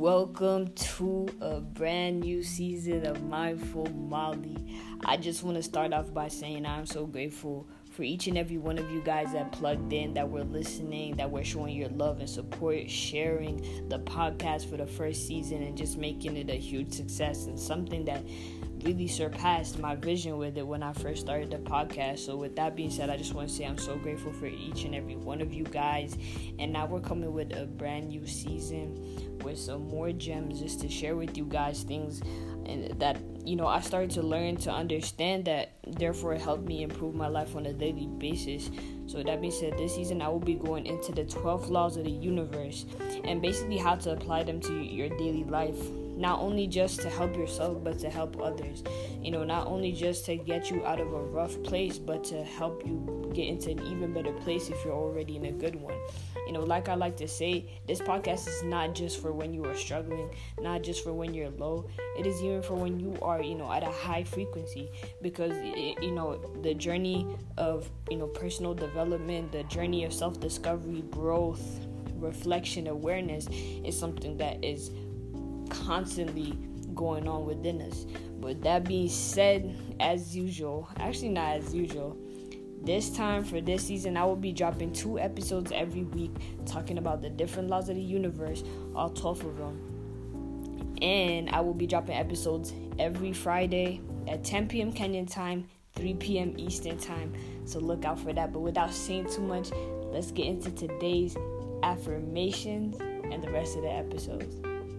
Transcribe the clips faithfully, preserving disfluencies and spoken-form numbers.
welcome to a brand new season of Mindful Molly. I just want to start off by saying I'm so grateful for each and every one of you guys that plugged in, that were listening, that were showing your love and support, sharing the podcast for the first season and just making it a huge success and something that really surpassed my vision with it when I first started the podcast. So with that being said, I just want to say I'm so grateful for each and every one of you guys. And now we're coming with a brand new season with some more gems just to share with you guys, things and that, you know, I started to learn to understand that therefore it helped me improve my life on a daily basis. So with that being said, this season I will be going into the twelve laws of the universe and basically how to apply them to your daily life. Not only just to help yourself, but to help others. You know, not only just to get you out of a rough place, but to help you get into an even better place if you're already in a good one. You know, like I like to say, this podcast is not just for when you are struggling, not just for when you're low. It is even for when you are, you know, at a high frequency. Because, you know, the journey of, you know, personal development, the journey of self-discovery, growth, reflection, awareness is something that is constantly going on within us. But that being said, as usual, actually not as usual, this time for this season I will be dropping two episodes every week talking about the different laws of the universe, all twelve of them. And I will be dropping episodes every Friday at ten p.m. Kenyan time, three p.m. Eastern time, so look out for that. But without saying too much, let's get into today's affirmations and the rest of the episodes.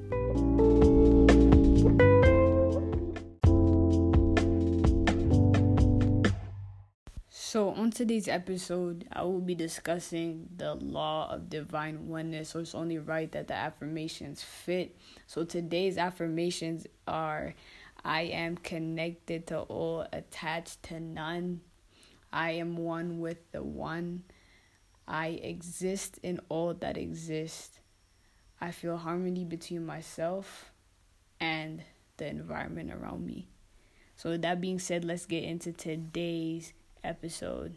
So on today's episode, I will be discussing the law of divine oneness, so it's only right that the affirmations fit. So today's affirmations are: I am connected to all, attached to none. I am one with the one. I exist in all that exists. I feel harmony between myself and the environment around me. So with that being said, let's get into today's episode.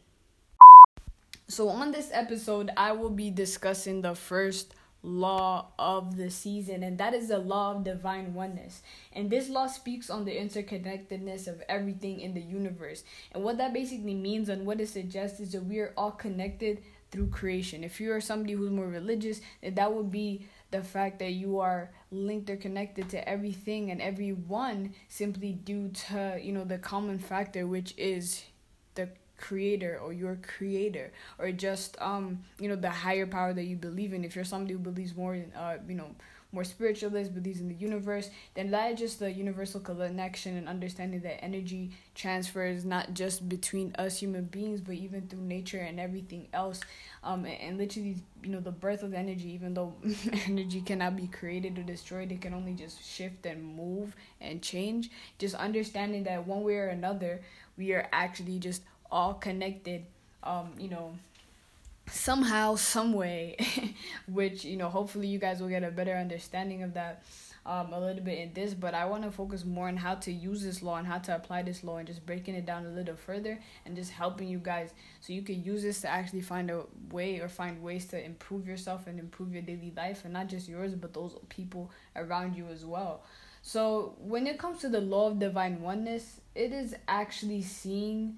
So on this episode, I will be discussing the first law of the season, and that is the law of divine oneness. And this law speaks on the interconnectedness of everything in the universe. And what that basically means and what it suggests is that we are all connected through creation. If you are somebody who's more religious, then that would be the fact that you are linked or connected to everything and everyone simply due to, you know, the common factor, which is the creator or your creator, or just um you know the higher power that you believe in. If you're somebody who believes more in uh you know more spiritualist, believes in the universe, then that is just the universal connection and understanding that energy transfers not just between us human beings, but even through nature and everything else. Um, and, and literally, you know, the birth of energy, even though energy cannot be created or destroyed, it can only just shift and move and change. Just understanding that one way or another, we are actually just all connected, um, you know, somehow, some way, which, you know, hopefully you guys will get a better understanding of that um, a little bit in this. But I want to focus more on how to use this law and how to apply this law and just breaking it down a little further and just helping you guys so you can use this to actually find a way or find ways to improve yourself and improve your daily life, and not just yours, but those people around you as well. So when it comes to the law of divine oneness, it is actually seen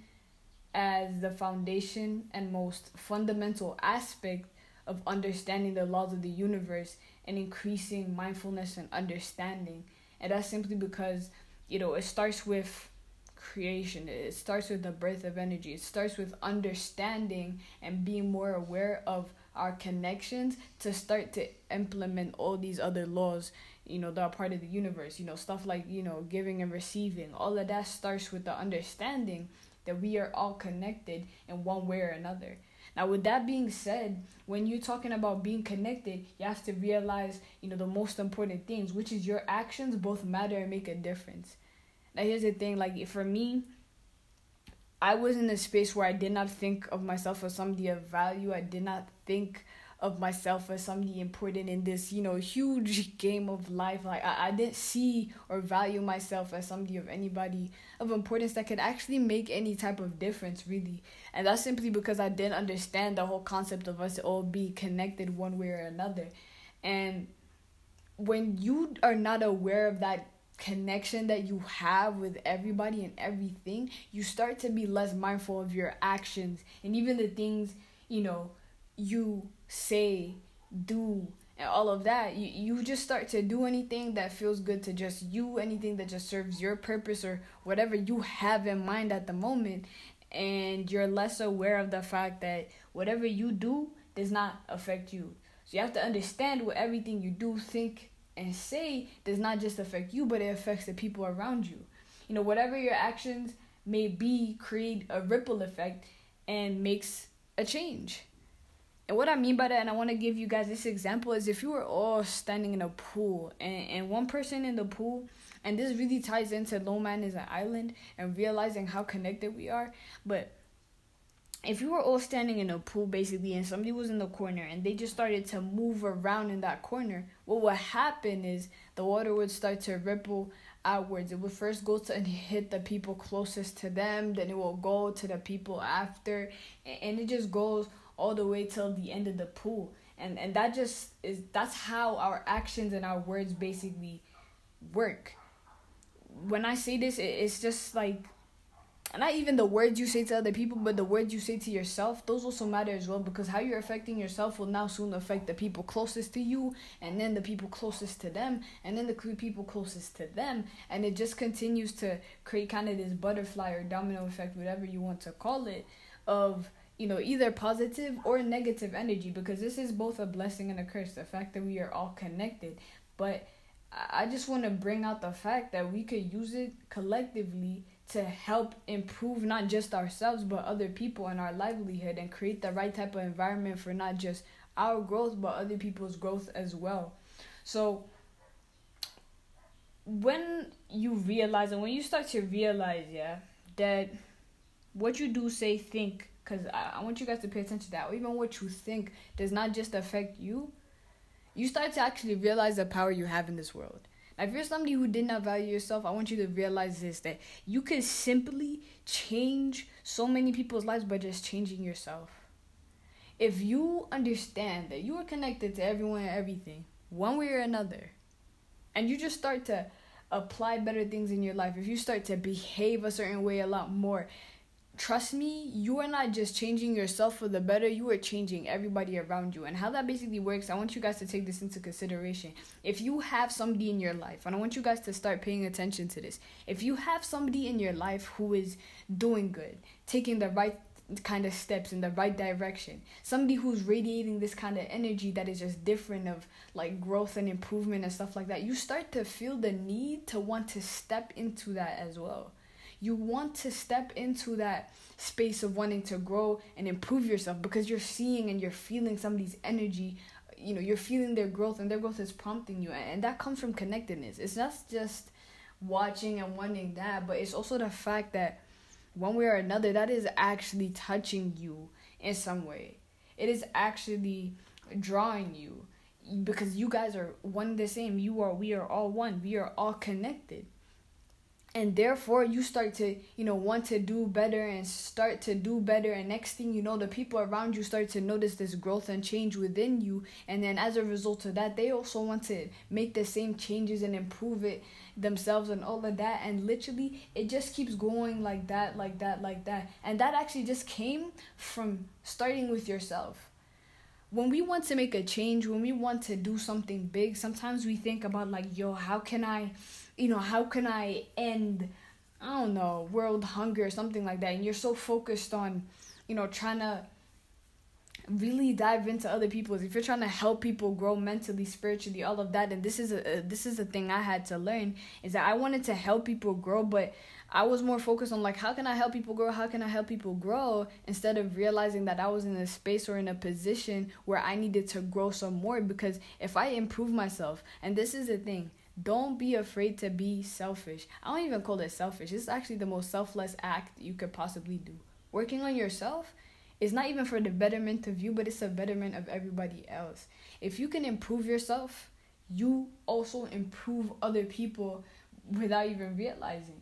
as the foundation and most fundamental aspect of understanding the laws of the universe and increasing mindfulness and understanding. And that's simply because, you know, it starts with creation. It starts with the birth of energy. It starts with understanding and being more aware of our connections to start to implement all these other laws, you know, that are part of the universe. You know, stuff like, you know, giving and receiving. All of that starts with the understanding that we are all connected in one way or another. Now, with that being said, when you're talking about being connected, you have to realize, you know, the most important things, which is your actions both matter and make a difference. Now, here's the thing, like, for me, I was in a space where I did not think of myself as somebody of value. I did not think of myself as somebody important in this, you know, huge game of life. Like, I, I didn't see or value myself as somebody of anybody of importance that could actually make any type of difference, really. And that's simply because I didn't understand the whole concept of us all be connected one way or another. And when you are not aware of that connection that you have with everybody and everything, you start to be less mindful of your actions and even the things, you know, you say, do, and all of that. You, you just start to do anything that feels good to just you, anything that just serves your purpose or whatever you have in mind at the moment. And you're less aware of the fact that whatever you do does not affect you. So you have to understand what everything you do, think, and say does not just affect you, but it affects the people around you. You know, whatever your actions may be, create a ripple effect and makes a change. And what I mean by that, and I want to give you guys this example, is if you were all standing in a pool and, and one person in the pool, and this really ties into Lone Man is an Island and realizing how connected we are. But if you were all standing in a pool basically and somebody was in the corner and they just started to move around in that corner, what would happen is the water would start to ripple outwards. It would first go to and hit the people closest to them, then it will go to the people after, and it just goes all the way till the end of the pool. And and that just is, that's how our actions and our words basically work. When I say this, it's just like, not even the words you say to other people, but the words you say to yourself, those also matter as well, because how you're affecting yourself will now soon affect the people closest to you, and then the people closest to them, and then the people closest to them, and it just continues to create kind of this butterfly or domino effect, whatever you want to call it, of, you know, either positive or negative energy, because this is both a blessing and a curse, the fact that we are all connected. But I just want to bring out the fact that we could use it collectively to help improve not just ourselves but other people and our livelihood, and create the right type of environment for not just our growth but other people's growth as well. So when you realize, and when you start to realize, yeah, that what you do, say, think, because I, I want you guys to pay attention to that, or even what you think does not just affect you, you start to actually realize the power you have in this world. Now, if you're somebody who did not value yourself, I want you to realize this, that you can simply change so many people's lives by just changing yourself. If you understand that you are connected to everyone and everything, one way or another, and you just start to apply better things in your life, if you start to behave a certain way a lot more, trust me, you are not just changing yourself for the better, you are changing everybody around you. And how that basically works, I want you guys to take this into consideration. If you have somebody in your life, and I want you guys to start paying attention to this, if you have somebody in your life who is doing good, taking the right kind of steps in the right direction, somebody who's radiating this kind of energy that is just different, of like growth and improvement and stuff like that, you start to feel the need to want to step into that as well. You want to step into that space of wanting to grow and improve yourself, because you're seeing and you're feeling somebody's energy. You know, you're feeling their growth, and their growth is prompting you. And that comes from connectedness. It's not just watching and wanting that, but it's also the fact that one way or another, that is actually touching you in some way. It is actually drawing you, because you guys are one and the same. You are, we are all one. We are all connected. And therefore, you start to, you know, want to do better and start to do better. And next thing you know, the people around you start to notice this growth and change within you. And then as a result of that, they also want to make the same changes and improve it themselves and all of that. And literally, it just keeps going like that, like that, like that. And that actually just came from starting with yourself. When we want to make a change, when we want to do something big, sometimes we think about like, yo, how can I, you know, how can I end, I don't know, world hunger or something like that. And you're so focused on, you know, trying to really dive into other people's, if you're trying to help people grow mentally, spiritually, all of that. And this is a, this is a thing I had to learn, is that I wanted to help people grow, but I was more focused on like, how can I help people grow? How can I help people grow? Instead of realizing that I was in a space or in a position where I needed to grow some more. Because if I improve myself, and this is the thing, don't be afraid to be selfish. I don't even call it selfish. It's actually the most selfless act you could possibly do. Working on yourself is not even for the betterment of you, but it's a betterment of everybody else. If you can improve yourself, you also improve other people without even realizing.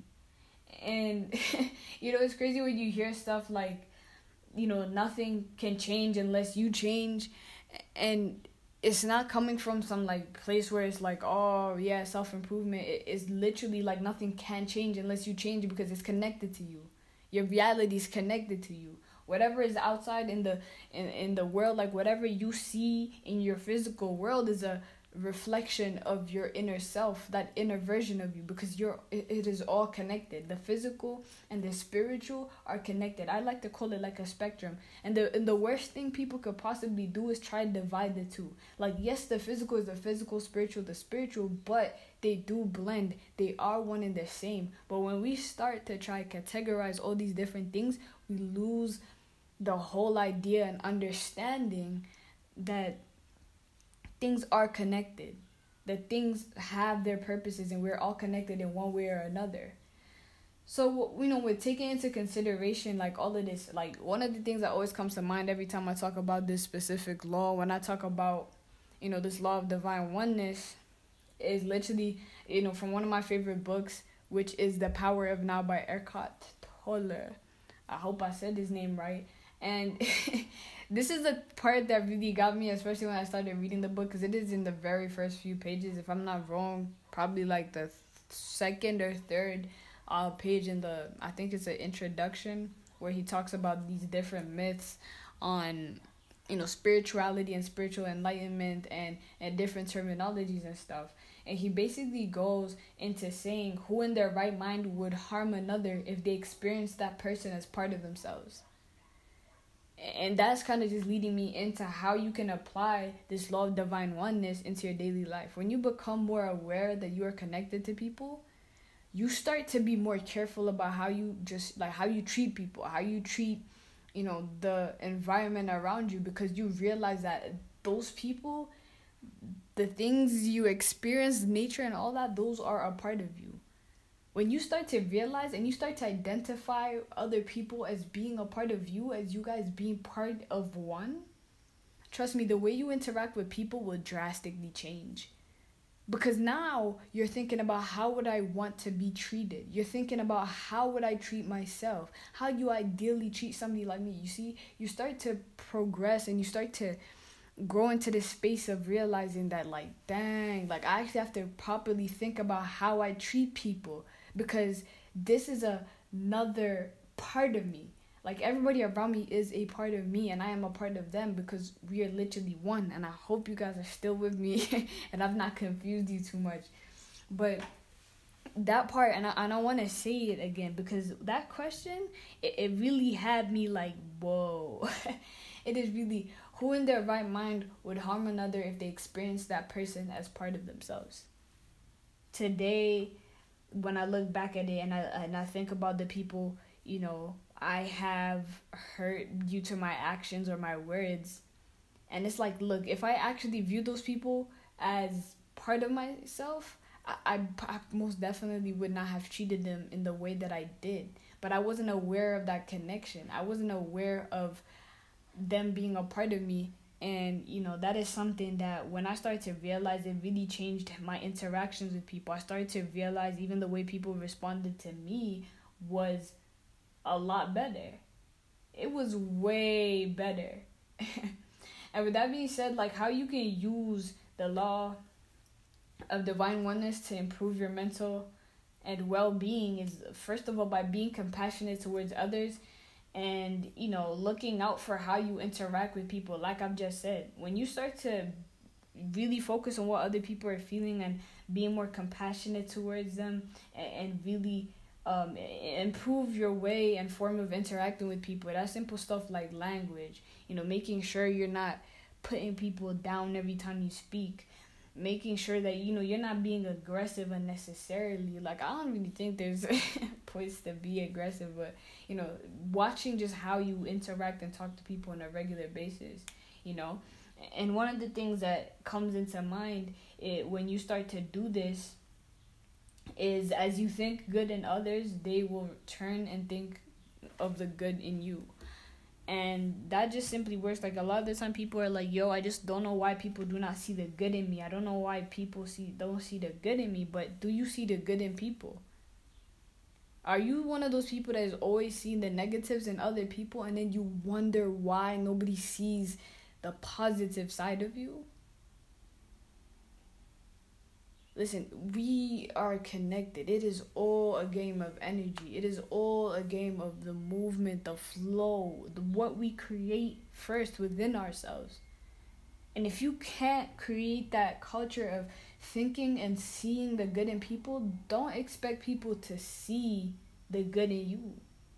And, you know, it's crazy when you hear stuff like, you know, nothing can change unless you change. And it's not coming from some like place where it's like, oh yeah, self-improvement. It, it's literally like nothing can change unless you change it, because it's connected to you. Your reality is connected to you. Whatever is outside in the in, in the world, like whatever you see in your physical world is a reflection of your inner self, that inner version of you, because you're it, it is all connected. The physical and the spiritual are connected. I like to call it like a spectrum. And the and the worst thing people could possibly do is try to divide the two. Like, yes, the physical is the physical, spiritual the spiritual, but they do blend. They are one and the same. But when we start to try to categorize all these different things, we lose the whole idea and understanding that things are connected, that things have their purposes, and we're all connected in one way or another. So, you know, with taking into consideration like all of this, like one of the things that always comes to mind every time I talk about this specific law, when I talk about, you know, this law of divine oneness, is literally, you know, from one of my favorite books, which is The Power of Now by Eckhart Tolle. I hope I said his name right. And this is the part that really got me, especially when I started reading the book, because it is in the very first few pages, if I'm not wrong, probably like the th- second or third uh, page in the, I think it's an introduction, where he talks about these different myths on, you know, spirituality and spiritual enlightenment and, and different terminologies and stuff. And he basically goes into saying who in their right mind would harm another if they experience that person as part of themselves. And that's kind of just leading me into how you can apply this law of divine oneness into your daily life. When you become more aware that you are connected to people, you start to be more careful about how you just, like, how you treat people, how you treat, you know, the environment around you, because you realize that those people, the things you experience, nature and all that, those are a part of you. When you start to realize and you start to identify other people as being a part of you, as you guys being part of one, trust me, the way you interact with people will drastically change. Because now you're thinking about, how would I want to be treated? You're thinking about, how would I treat myself? How do you ideally treat somebody like me? You see, you start to progress and you start to grow into this space of realizing that, like, dang, like I actually have to properly think about how I treat people, because this is a, another part of me. Like, everybody around me is a part of me, and I am a part of them, because we are literally one. And I hope you guys are still with me and I've not confused you too much. But that part, and I, and I want to say it again, because that question, it, it really had me like, whoa. It is really, who in their right mind would harm another if they experience that person as part of themselves? Today, when I look back at it and I and I think about the people, you know, I have hurt due to my actions or my words, and it's like, look, if I actually view those people as part of myself, I, I, I most definitely would not have treated them in the way that I did. But I wasn't aware of that connection. I wasn't aware of them being a part of me. And, you know, that is something that when I started to realize, it really changed my interactions with people. I started to realize even the way people responded to me was a lot better. It was way better. And with that being said, like, how you can use the law of divine oneness to improve your mental and well-being is, first of all, by being compassionate towards others. And, you know, looking out for how you interact with people. Like I've just said, when you start to really focus on what other people are feeling and being more compassionate towards them, and, and really um, improve your way and form of interacting with people. That's simple stuff like language, you know, making sure you're not putting people down every time you speak. Making sure that, you know, you're not being aggressive unnecessarily. Like, I don't really think there's points to be aggressive, but, you know, watching just how you interact and talk to people on a regular basis, you know. And one of the things that comes into mind it, when you start to do this is, as you think good in others, they will turn and think of the good in you. And that just simply works. Like, a lot of the time people are like, yo, I just don't know why people do not see the good in me. I don't know why people see don't see the good in me. But do you see the good in people? Are you one of those people that is always seeing the negatives in other people, and then you wonder why nobody sees the positive side of you? Listen, we are connected. It is all a game of energy. It is all a game of the movement, the flow, the, what we create first within ourselves. And if you can't create that culture of thinking and seeing the good in people, don't expect people to see the good in you.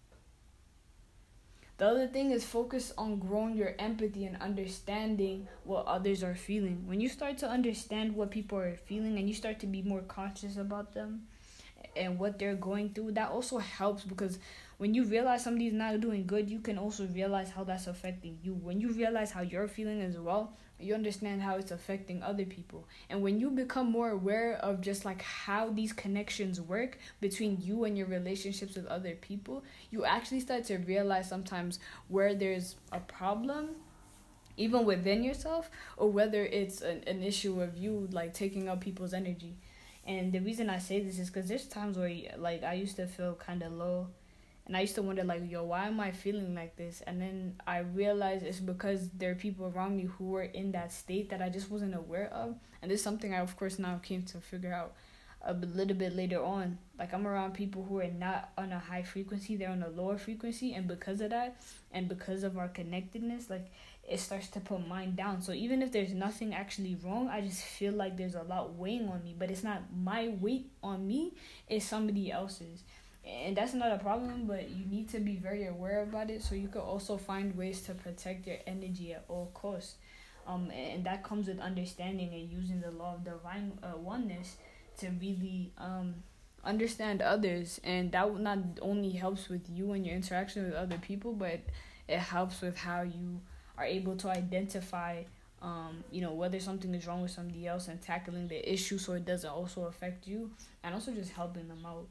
The other thing is focus on growing your empathy and understanding what others are feeling. When you start to understand what people are feeling and you start to be more conscious about them and what they're going through, that also helps, because when you realize somebody's not doing good, you can also realize how that's affecting you. When you realize how you're feeling as well, you understand how it's affecting other people. And when you become more aware of just like how these connections work between you and your relationships with other people, you actually start to realize sometimes where there's a problem even within yourself, or whether it's an, an issue of you like taking up people's energy. And the reason I say this is because there's times where like I used to feel kind of low. And I used to wonder, like, yo, why am I feeling like this? And then I realized it's because there are people around me who were in that state that I just wasn't aware of. And this is something I, of course, now came to figure out a little bit later on. Like, I'm around people who are not on a high frequency. They're on a lower frequency. And because of that, and because of our connectedness, like, it starts to put mine down. So even if there's nothing actually wrong, I just feel like there's a lot weighing on me. But it's not my weight on me. It's somebody else's. And that's not a problem, but you need to be very aware about it so you can also find ways to protect your energy at all costs. Um, and that comes with understanding and using the law of divine uh, oneness to really um understand others. And that not only helps with you and your interaction with other people, but it helps with how you are able to identify um, you know, whether something is wrong with somebody else and tackling the issue so it doesn't also affect you, and also just helping them out.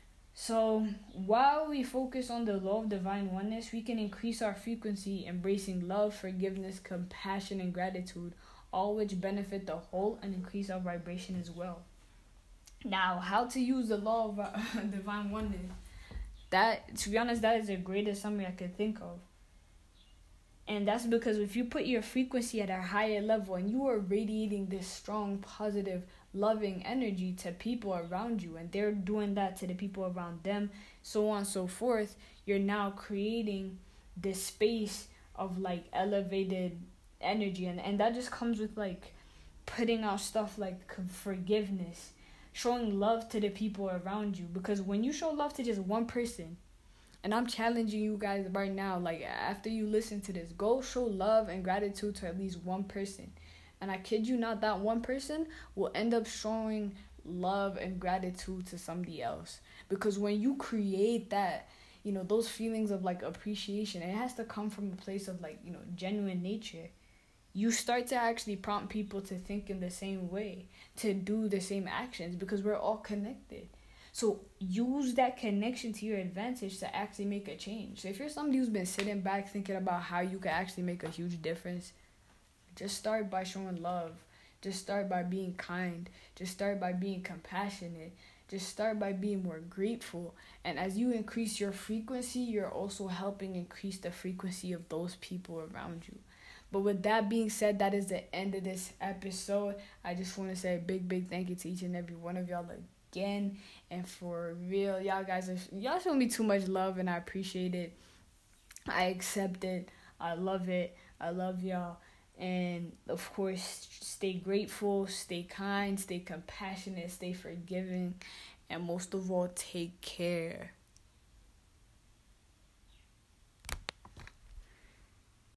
So while we focus on the law of divine oneness, we can increase our frequency, embracing love, forgiveness, compassion, and gratitude, all which benefit the whole and increase our vibration as well. Now, how to use the law of uh, divine oneness? That, to be honest, that is the greatest summary I could think of. And that's because if you put your frequency at a higher level and you are radiating this strong, positive, loving energy to people around you, and they're doing that to the people around them, so on and so forth, you're now creating this space of like elevated energy. And, and that just comes with like putting out stuff like forgiveness, showing love to the people around you. Because when you show love to just one person, and I'm challenging you guys right now, like after you listen to this, go show love and gratitude to at least one person. And I kid you not, that one person will end up showing love and gratitude to somebody else. Because when you create that, you know, those feelings of like appreciation, it has to come from a place of like, you know, genuine nature. You start to actually prompt people to think in the same way, to do the same actions, because we're all connected. So use that connection to your advantage to actually make a change. So if you're somebody who's been sitting back thinking about how you can actually make a huge difference, just start by showing love. Just start by being kind. Just start by being compassionate. Just start by being more grateful. And as you increase your frequency, you're also helping increase the frequency of those people around you. But with that being said, that is the end of this episode. I just want to say a big, big thank you to each and every one of y'all again. And for real, y'all guys, are, y'all show me too much love, and I appreciate it. I accept it. I love it. I love y'all. And of course, stay grateful, stay kind, stay compassionate, stay forgiving, and most of all, take care.